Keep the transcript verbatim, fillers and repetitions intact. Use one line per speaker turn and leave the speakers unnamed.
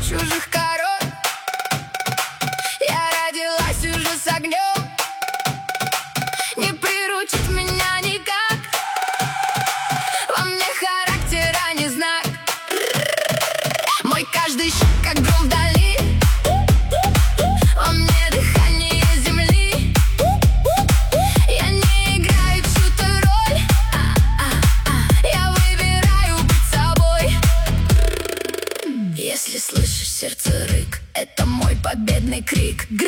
чужих король. Я родилась уже с огнем, не приручит меня никак. Во мне характера не знак. Мой каждый шаг как гром вдали, во мне дыхание земли. Я не играю чью-то роль, я выбираю быть собой. Если слышишь сердце рык, это мой победный крик.